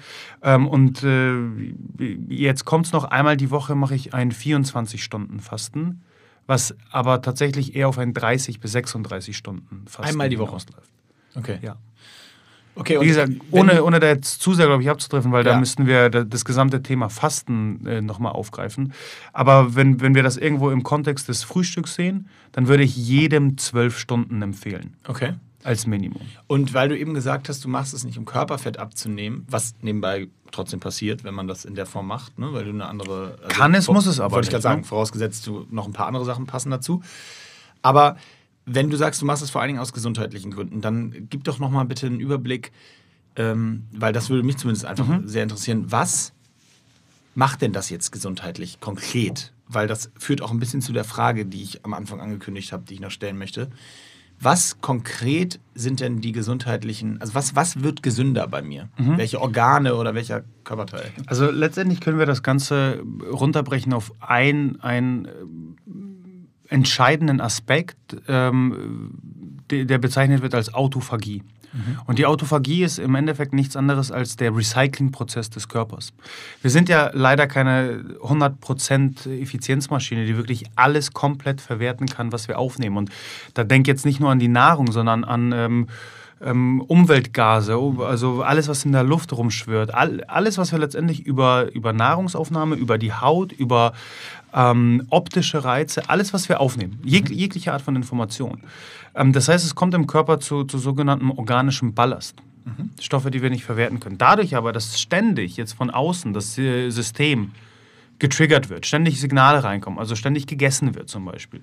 Jetzt kommt es noch einmal die Woche, mache ich ein 24-Stunden-Fasten, was aber tatsächlich eher auf ein 30 bis 36 Stunden Fasten einmal die Woche ausläuft. Okay. Ja. Okay, wie gesagt, ohne da jetzt zu sehr, glaube ich, abzutreffen, weil da müssten wir das gesamte Thema Fasten nochmal aufgreifen. Aber wenn wir das irgendwo im Kontext des Frühstücks sehen, dann würde ich jedem 12 Stunden empfehlen. Okay. Als Minimum. Und weil du eben gesagt hast, du machst es nicht, um Körperfett abzunehmen, was nebenbei trotzdem passiert, wenn man das in der Form macht, ne? Weil du eine andere... muss es aber wollte ich gerade sagen, vorausgesetzt, du noch ein paar andere Sachen passen dazu. Aber wenn du sagst, du machst es vor allen Dingen aus gesundheitlichen Gründen, dann gib doch nochmal bitte einen Überblick, weil das würde mich zumindest einfach sehr interessieren. Was macht denn das jetzt gesundheitlich konkret? Weil das führt auch ein bisschen zu der Frage, die ich am Anfang angekündigt habe, die ich noch stellen möchte. Was konkret sind denn die gesundheitlichen, also was wird gesünder bei mir? Welche Organe oder welcher Körperteil? Also letztendlich können wir das Ganze runterbrechen auf einen entscheidenden Aspekt, der bezeichnet wird als Autophagie. Und die Autophagie ist im Endeffekt nichts anderes als der Recyclingprozess des Körpers. Wir sind ja leider keine 100% Effizienzmaschine, die wirklich alles komplett verwerten kann, was wir aufnehmen. Und da denk jetzt nicht nur an die Nahrung, sondern an Umweltgase, also alles, was in der Luft rumschwirrt. Alles, was wir letztendlich über Nahrungsaufnahme, über die Haut, über optische Reize, alles, was wir aufnehmen. Jegliche Art von Information. Das heißt, es kommt im Körper zu sogenanntem organischem Ballast. Stoffe, die wir nicht verwerten können. Dadurch aber, dass ständig jetzt von außen das System getriggert wird, ständig Signale reinkommen, also ständig gegessen wird zum Beispiel,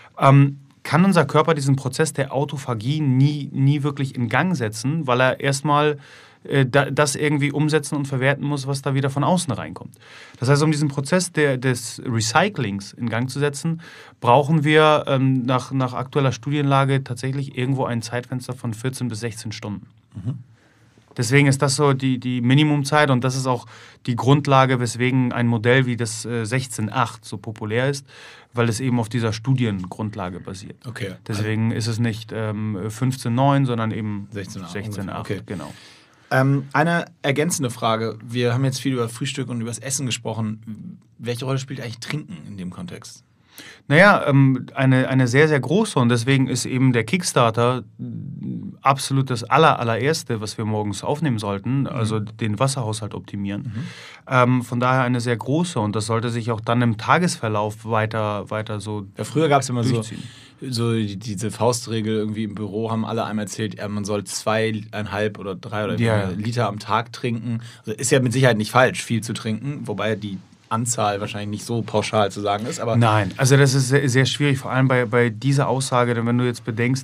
kann unser Körper diesen Prozess der Autophagie nie wirklich in Gang setzen, weil er erstmal das irgendwie umsetzen und verwerten muss, was da wieder von außen reinkommt. Das heißt, um diesen Prozess des Recyclings in Gang zu setzen, brauchen wir nach aktueller Studienlage tatsächlich irgendwo ein Zeitfenster von 14 bis 16 Stunden. Deswegen ist das so die Minimumzeit und das ist auch die Grundlage, weswegen ein Modell wie das 16.8 so populär ist, weil es eben auf dieser Studiengrundlage basiert. Okay. Deswegen ist es nicht 15.9, sondern eben 16.8. Okay. Genau. Eine ergänzende Frage. Wir haben jetzt viel über Frühstück und über das Essen gesprochen. Welche Rolle spielt eigentlich Trinken in dem Kontext? Naja, eine sehr, sehr große und deswegen ist eben der Kickstarter absolut das allererste, was wir morgens aufnehmen sollten, also den Wasserhaushalt optimieren. Von daher eine sehr große und das sollte sich auch dann im Tagesverlauf weiter so ja, früher gab es immer durchziehen. so diese Faustregel irgendwie im Büro, haben alle einmal erzählt, man soll 2,5 oder 3 oder mehr Liter am Tag trinken. Also ist ja mit Sicherheit nicht falsch, viel zu trinken, wobei die Anzahl wahrscheinlich nicht so pauschal zu sagen ist. Aber nein, also das ist sehr, sehr schwierig, vor allem bei dieser Aussage, denn wenn du jetzt bedenkst,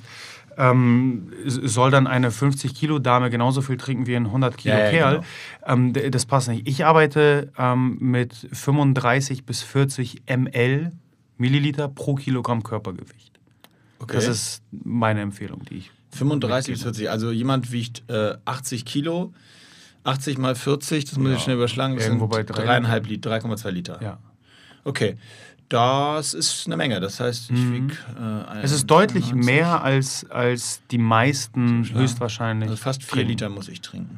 soll dann eine 50-Kilo-Dame genauso viel trinken wie ein 100-Kilo-Kerl. Genau. Das passt nicht. Ich arbeite mit 35 bis 40 Milliliter pro Kilogramm Körpergewicht. Okay. Das ist meine Empfehlung, die ich 35 bis 40, also jemand wiegt 80 Kilo, 80 mal 40, das muss ich schnell überschlagen, das irgendwo sind bei 3,5 Liter, 3,2 Liter. Ja. Okay, das ist eine Menge, das heißt, ich wiege... es ist deutlich mehr als die meisten höchstwahrscheinlich. Also fast 4 Liter muss ich trinken.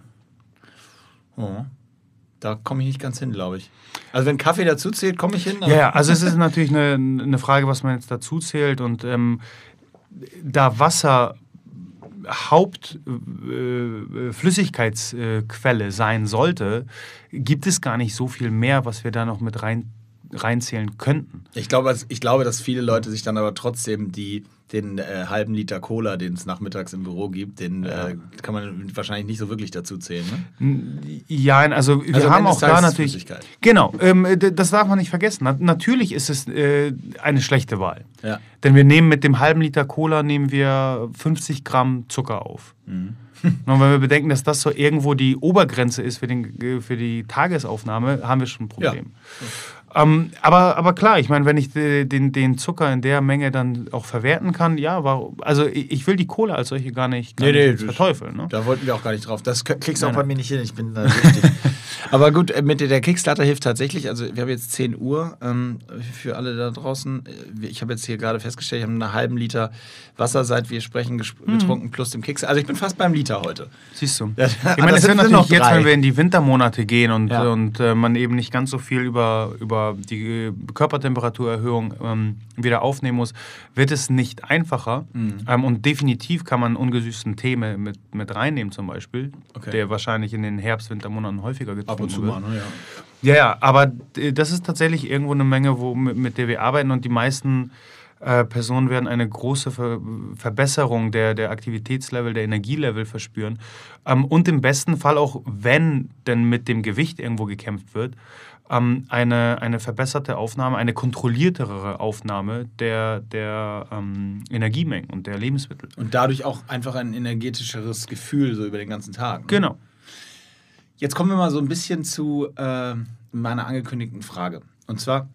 Oh. Da komme ich nicht ganz hin, glaube ich. Also wenn Kaffee dazu zählt, komme ich hin? Ja, also es ist natürlich eine Frage, was man jetzt dazu zählt. Und da Wasser Hauptflüssigkeitsquelle sein sollte, gibt es gar nicht so viel mehr, was wir da noch mit reinzählen könnten. Ich glaube, dass viele Leute sich dann aber trotzdem den halben Liter Cola, den es nachmittags im Büro gibt, den kann man wahrscheinlich nicht so wirklich dazu zählen. Ne? Ja, also wir haben auch da natürlich... Genau, das darf man nicht vergessen. Natürlich ist es eine schlechte Wahl. Ja. Denn wir nehmen mit dem halben Liter Cola 50 Gramm Zucker auf. Und wenn wir bedenken, dass das so irgendwo die Obergrenze ist für die Tagesaufnahme, haben wir schon ein Problem. Ja. Aber klar, ich meine, wenn ich den Zucker in der Menge dann auch verwerten kann, ja, also ich will die Cola als solche gar nicht verteufeln. Ne? Da wollten wir auch gar nicht drauf. Das kriegst du auch bei mir nicht hin, ich bin da richtig. Aber gut, der Kickstarter hilft tatsächlich, also wir haben jetzt 10 Uhr, für alle da draußen, ich habe jetzt hier gerade festgestellt, ich habe einen halben Liter Wasser, seit wir sprechen, getrunken, plus dem Kickstarter. Also ich bin fast beim Liter heute. Siehst du. Ich meine, es wird natürlich jetzt, wenn wir in die Wintermonate gehen und man eben nicht ganz so viel über die Körpertemperaturerhöhung wieder aufnehmen muss, wird es nicht einfacher. Und definitiv kann man ungesüßten Tee mit reinnehmen zum Beispiel, der wahrscheinlich in den Herbst-Wintermonaten häufiger getrunken wird. Ab und zu mal, ne? Ja, aber das ist tatsächlich irgendwo eine Menge, mit der wir arbeiten und die meisten Personen werden eine große Verbesserung der Aktivitätslevel, der Energielevel verspüren. Und im besten Fall auch, wenn denn mit dem Gewicht irgendwo gekämpft wird, eine verbesserte Aufnahme, eine kontrolliertere Aufnahme der Energiemengen und der Lebensmittel. Und dadurch auch einfach ein energetischeres Gefühl so über den ganzen Tag. Ne? Genau. Jetzt kommen wir mal so ein bisschen zu meiner angekündigten Frage. Und zwar,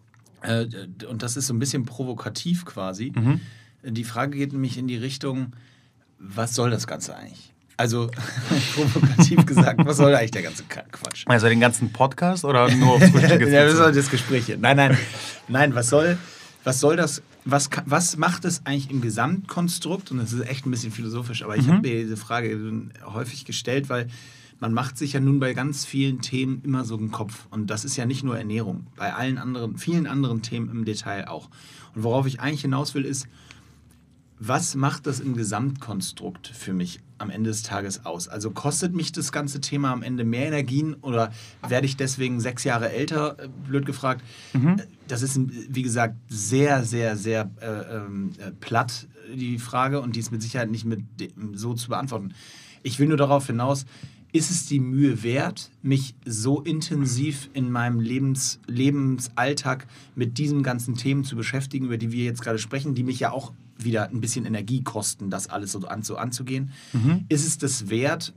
und das ist so ein bisschen provokativ quasi, die Frage geht nämlich in die Richtung, was soll das Ganze eigentlich? Also, provokativ gesagt, was soll eigentlich der ganze Quatsch? Also den ganzen Podcast oder nur aufs Frühstück? Ja, das soll das Gespräch hier. Nein, was soll das, was macht es eigentlich im Gesamtkonstrukt? Und das ist echt ein bisschen philosophisch, aber ich habe mir diese Frage häufig gestellt, weil man macht sich ja nun bei ganz vielen Themen immer so einen Kopf. Und das ist ja nicht nur Ernährung, bei vielen anderen Themen im Detail auch. Und worauf ich eigentlich hinaus will, ist, was macht das im Gesamtkonstrukt für mich am Ende des Tages aus? Also kostet mich das ganze Thema am Ende mehr Energien oder werde ich deswegen 6 Jahre älter, blöd gefragt? Das ist, wie gesagt, sehr, sehr, sehr platt, die Frage, und die ist mit Sicherheit nicht so zu beantworten. Ich will nur darauf hinaus, ist es die Mühe wert, mich so intensiv in meinem Lebensalltag mit diesen ganzen Themen zu beschäftigen, über die wir jetzt gerade sprechen, die mich ja auch wieder ein bisschen Energie kosten, das alles so anzugehen? Ist es das wert,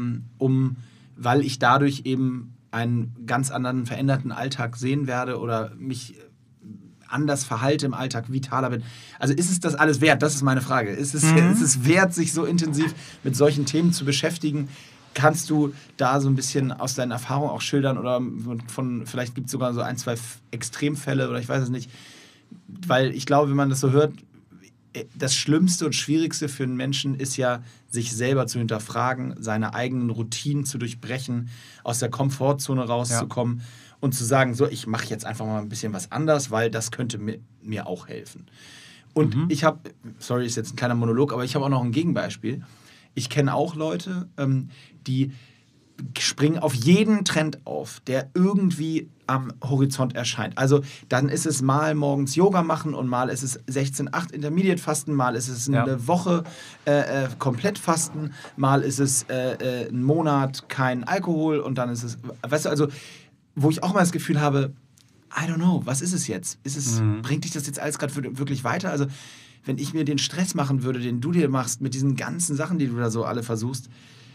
weil ich dadurch eben einen ganz anderen, veränderten Alltag sehen werde oder mich anders verhalte im Alltag, vitaler bin? Also ist es das alles wert? Das ist meine Frage. Ist es wert, sich so intensiv mit solchen Themen zu beschäftigen? Kannst du da so ein bisschen aus deinen Erfahrungen auch schildern oder vielleicht gibt es sogar so 1, 2 Extremfälle oder ich weiß es nicht. Weil ich glaube, wenn man das so hört, das Schlimmste und Schwierigste für einen Menschen ist ja, sich selber zu hinterfragen, seine eigenen Routinen zu durchbrechen, aus der Komfortzone rauszukommen und zu sagen, so, ich mache jetzt einfach mal ein bisschen was anders, weil das könnte mir auch helfen. Und ich habe, sorry, ist jetzt ein kleiner Monolog, aber ich habe auch noch ein Gegenbeispiel. Ich kenne auch Leute, die springen auf jeden Trend auf, der irgendwie am Horizont erscheint. Also dann ist es mal morgens Yoga machen und mal ist es 16/8 Intermediate Fasten, mal ist es eine Woche komplett Fasten, mal ist es ein Monat kein Alkohol und dann ist es, weißt du, also wo ich auch mal das Gefühl habe, I don't know, was ist es jetzt? Bringt dich das jetzt alles gerade wirklich weiter? Also wenn ich mir den Stress machen würde, den du dir machst, mit diesen ganzen Sachen, die du da so alle versuchst,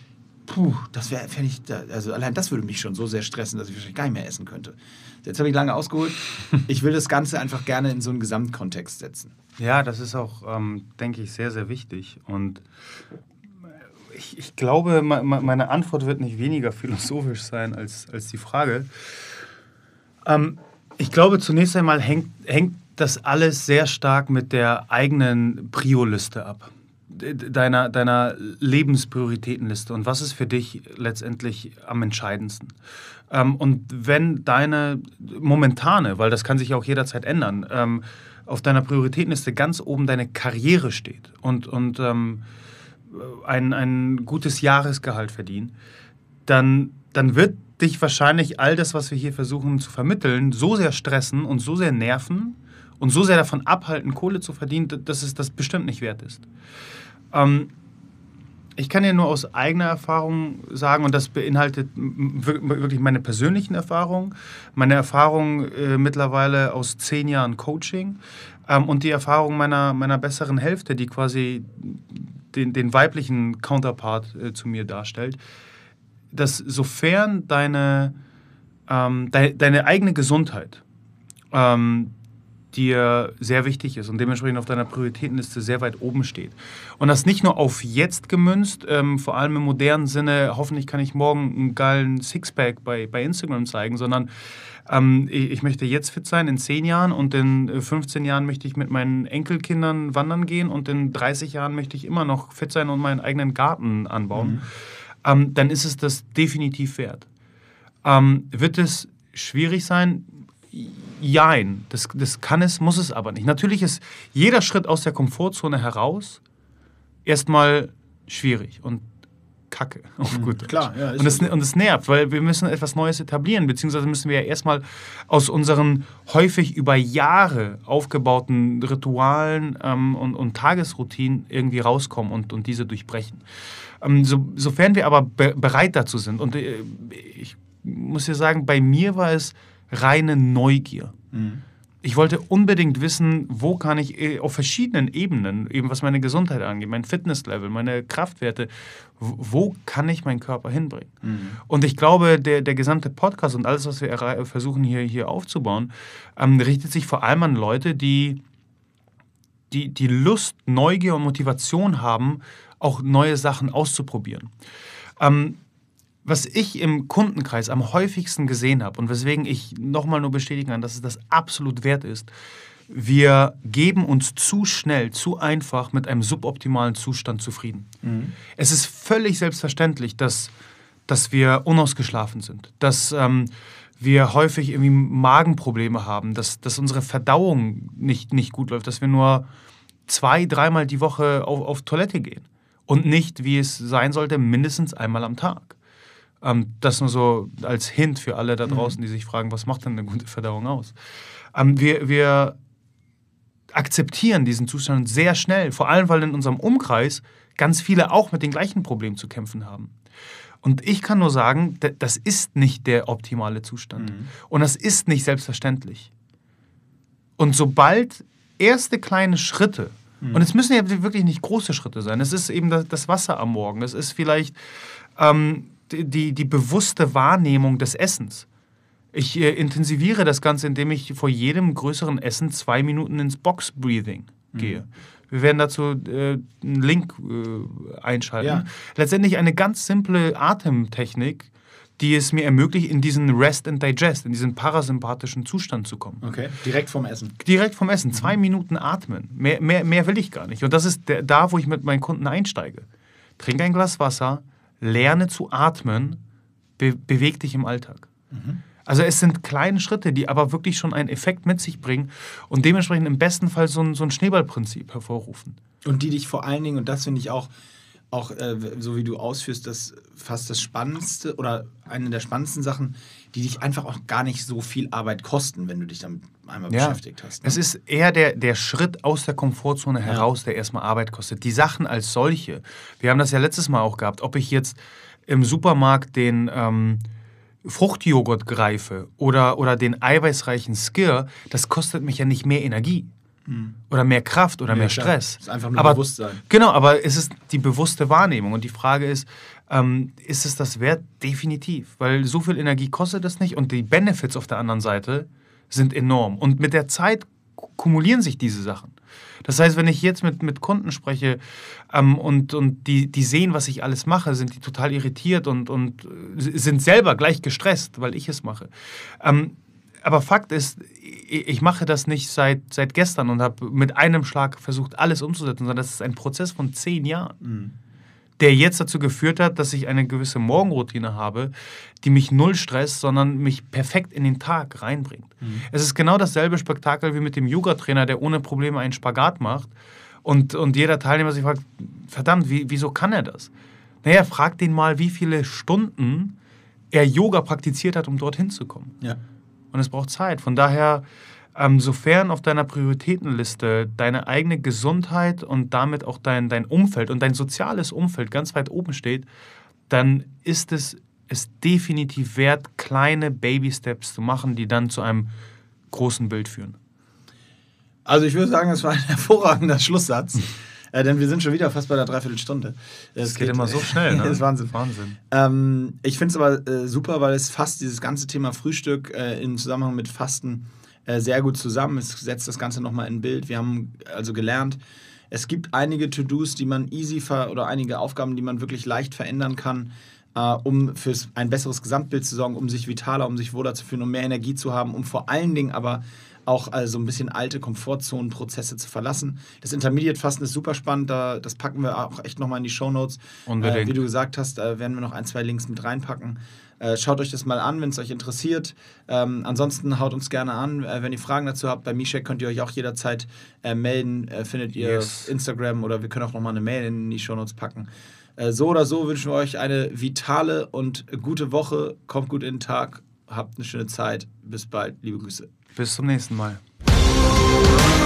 das fände ich, also allein das würde mich schon so sehr stressen, dass ich wahrscheinlich gar nicht mehr essen könnte. Jetzt habe ich lange ausgeholt. Ich will das Ganze einfach gerne in so einen Gesamtkontext setzen. Ja, das ist auch, denke ich, sehr, sehr wichtig. Und ich glaube, meine Antwort wird nicht weniger philosophisch sein als die Frage. Ich glaube, zunächst einmal hängt das alles sehr stark mit der eigenen Prio-Liste ab. Deiner Lebensprioritätenliste und was ist für dich letztendlich am entscheidendsten. Und wenn deine momentane, weil das kann sich ja auch jederzeit ändern, auf deiner Prioritätenliste ganz oben deine Karriere steht und ein gutes Jahresgehalt verdienen, dann wird dich wahrscheinlich all das, was wir hier versuchen zu vermitteln, so sehr stressen und so sehr nerven und so sehr davon abhalten, Kohle zu verdienen, dass es das bestimmt nicht wert ist. Ich kann dir nur aus eigener Erfahrung sagen, und das beinhaltet wirklich meine persönlichen Erfahrungen, meine Erfahrung mittlerweile aus 10 Jahren Coaching und die Erfahrung meiner besseren Hälfte, die quasi den weiblichen Counterpart zu mir darstellt, dass sofern deine eigene Gesundheit dir sehr wichtig ist und dementsprechend auf deiner Prioritätenliste sehr weit oben steht. Und das nicht nur auf jetzt gemünzt, vor allem im modernen Sinne, hoffentlich kann ich morgen einen geilen Sixpack bei Instagram zeigen, sondern ich möchte jetzt fit sein in 10 Jahren und in 15 Jahren möchte ich mit meinen Enkelkindern wandern gehen und in 30 Jahren möchte ich immer noch fit sein und meinen eigenen Garten anbauen. Dann ist es das definitiv wert. Wird es schwierig sein? Jein, das kann es, muss es aber nicht. Natürlich ist jeder Schritt aus der Komfortzone heraus erstmal schwierig und kacke. Auf gut klar, ja, und es nervt, weil wir müssen etwas Neues etablieren, beziehungsweise müssen wir ja erstmal aus unseren häufig über Jahre aufgebauten Ritualen und Tagesroutinen irgendwie rauskommen und diese durchbrechen. Sofern wir aber bereit dazu sind, und ich muss dir sagen, bei mir war es reine Neugier. Ich wollte unbedingt wissen, wo kann ich auf verschiedenen Ebenen, eben was meine Gesundheit angeht, mein Fitnesslevel, meine Kraftwerte, wo kann ich meinen Körper hinbringen? Und ich glaube, der gesamte Podcast und alles, was wir versuchen hier aufzubauen, richtet sich vor allem an Leute, die Lust, Neugier und Motivation haben, auch neue Sachen auszuprobieren. Was ich im Kundenkreis am häufigsten gesehen habe und weswegen ich nochmal nur bestätigen kann, dass es das absolut wert ist, wir geben uns zu schnell, zu einfach mit einem suboptimalen Zustand zufrieden. Es ist völlig selbstverständlich, dass wir unausgeschlafen sind, dass wir häufig irgendwie Magenprobleme haben, dass unsere Verdauung nicht gut läuft, dass wir nur 2-3 Mal die Woche auf Toilette gehen und nicht, wie es sein sollte, mindestens einmal am Tag. Das nur so als Hint für alle da draußen, die sich fragen, was macht denn eine gute Verdauung aus? Wir akzeptieren diesen Zustand sehr schnell, vor allem, weil in unserem Umkreis ganz viele auch mit den gleichen Problemen zu kämpfen haben. Und ich kann nur sagen, das ist nicht der optimale Zustand. Und das ist nicht selbstverständlich. Und sobald erste kleine Schritte, und es müssen ja wirklich nicht große Schritte sein, es ist eben das Wasser am Morgen, es ist vielleicht die bewusste Wahrnehmung des Essens. Ich intensiviere das Ganze, indem ich vor jedem größeren Essen 2 Minuten ins Box-Breathing gehe. Wir werden dazu einen Link einschalten. Ja. Letztendlich eine ganz simple Atemtechnik, die es mir ermöglicht, in diesen Rest and Digest, in diesen parasympathischen Zustand zu kommen. Okay, direkt vom Essen. Direkt vom Essen. 2 Minuten atmen. Mehr will ich gar nicht. Und das ist da, wo ich mit meinen Kunden einsteige. Trink ein Glas Wasser, lerne zu atmen, beweg dich im Alltag. Also es sind kleine Schritte, die aber wirklich schon einen Effekt mit sich bringen und dementsprechend im besten Fall so ein Schneeballprinzip hervorrufen. Und die dich vor allen Dingen, und das finde ich auch so wie du ausführst, das fast das Spannendste oder eine der spannendsten Sachen, die dich einfach auch gar nicht so viel Arbeit kosten, wenn du dich damit einmal beschäftigt hast. Ne? Es ist eher der Schritt aus der Komfortzone heraus, der erstmal Arbeit kostet. Die Sachen als solche, wir haben das ja letztes Mal auch gehabt, ob ich jetzt im Supermarkt den Fruchtjoghurt greife oder den eiweißreichen Skyr, das kostet mich ja nicht mehr Energie. Oder mehr Kraft oder mehr Stress. Das ist einfach nur Bewusstsein. Genau, aber es ist die bewusste Wahrnehmung. Und die Frage ist es das wert? Definitiv. Weil so viel Energie kostet es nicht und die Benefits auf der anderen Seite sind enorm. Und mit der Zeit kumulieren sich diese Sachen. Das heißt, wenn ich jetzt mit Kunden spreche und die sehen, was ich alles mache, sind die total irritiert und sind selber gleich gestresst, weil ich es mache. Aber Fakt ist, ich mache das nicht seit gestern und habe mit einem Schlag versucht, alles umzusetzen, sondern das ist ein Prozess von 10 Jahren, der jetzt dazu geführt hat, dass ich eine gewisse Morgenroutine habe, die mich null stresst, sondern mich perfekt in den Tag reinbringt. Es ist genau dasselbe Spektakel wie mit dem Yoga-Trainer, der ohne Probleme einen Spagat macht und jeder Teilnehmer sich fragt, verdammt, wieso kann er das? Naja, frag den mal, wie viele Stunden er Yoga praktiziert hat, um dorthin zu kommen. Ja. Und es braucht Zeit. Von daher, sofern auf deiner Prioritätenliste deine eigene Gesundheit und damit auch dein Umfeld und dein soziales Umfeld ganz weit oben steht, dann ist es definitiv wert, kleine Baby-Steps zu machen, die dann zu einem großen Bild führen. Also ich würde sagen, das war ein hervorragender Schlusssatz. Denn wir sind schon wieder fast bei der Dreiviertelstunde. Das geht immer so schnell, ne? Das ist Wahnsinn. Ich finde es aber super, weil es fasst dieses ganze Thema Frühstück im Zusammenhang mit Fasten sehr gut zusammen. Es setzt das Ganze nochmal in ein Bild. Wir haben also gelernt, es gibt einige To-Dos, die man oder einige Aufgaben, die man wirklich leicht verändern kann, um für ein besseres Gesamtbild zu sorgen, um sich vitaler, um sich wohler zu fühlen, um mehr Energie zu haben, um vor allen Dingen aber auch so ein bisschen alte Komfortzonenprozesse zu verlassen. Das Intermediate-Fasten ist super spannend, das packen wir auch echt nochmal in die Shownotes. Wie du gesagt hast, werden wir noch 1-2 Links mit reinpacken. Schaut euch das mal an, wenn es euch interessiert. Ansonsten haut uns gerne an, wenn ihr Fragen dazu habt. Bei Mishek könnt ihr euch auch jederzeit melden. Findet ihr auf Instagram oder wir können auch nochmal eine Mail in die Shownotes packen. So oder so wünschen wir euch eine vitale und gute Woche. Kommt gut in den Tag. Habt eine schöne Zeit. Bis bald. Liebe Grüße. Bis zum nächsten Mal.